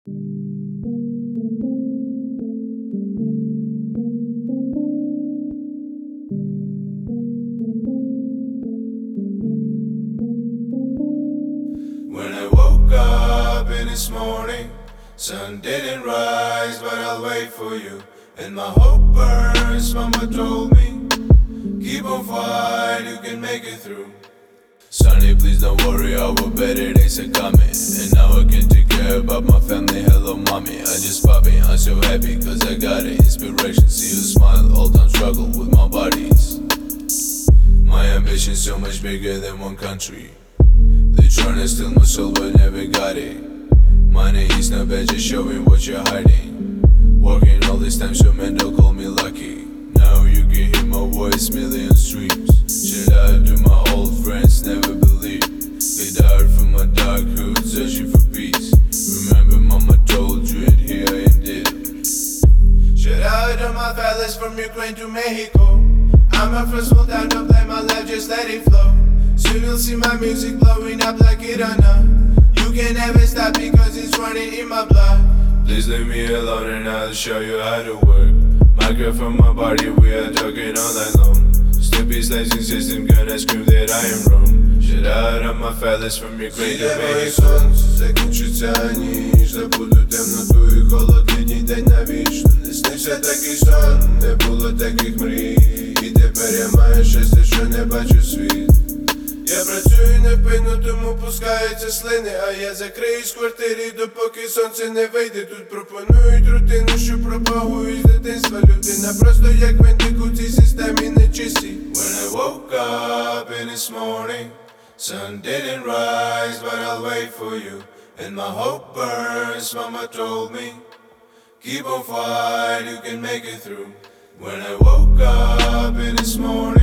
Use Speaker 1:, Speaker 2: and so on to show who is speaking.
Speaker 1: When I woke up in this morning, sun didn't rise, but I'll wait for you. And my hope burns, mama told me, keep on fight, you can make it through. Sonny, please don't worry, our better days are coming. And now I can take care about my family, hello mommy. I just popping, I'm so happy cause I got it. Inspiration, see you smile, all time struggle with my bodies. My ambition's so much bigger than one country. They tryna steal my soul but never got it. Money is not bad, just showing what you're hiding. Working all this time so men don't call me lucky. Now you can hear my voice, million streams. Shout out to my old friends, never believed. They died from my dark hood, searching for peace. Remember mama told you and here I am dead. Shout out to my fellas from Ukraine to Mexico. I'm a first world down, don't play my life, just let it flow. Soon you'll see my music blowing up like it or not. You can never stop because it's running in my blood. Please leave me alone and I'll show you how to work. My girl from my body, we are talking all night long. Stupid slicing system, gonna scream that I am wrong. Shout out to my fellas from Ukraine to Mexico. Закінчиться ніч, забуду темноту і холод, літній день навічно. Не снився такий сон, не було таких мрій. І тепер я маю щастя, що не бачу світ. Я працюю невпинно, тому пускаються слини. А я закриюсь в квартирі, допоки сонце не вийде. Тут пропонують рутину, що пропагують з дитинства. Людина просто як винтик у цій системі нечисті. When I woke up in this morning, sun didn't rise, but I'll wait for you. And my hope burns, mama told me, keep on fight, you can make it through. When I woke up in this morning,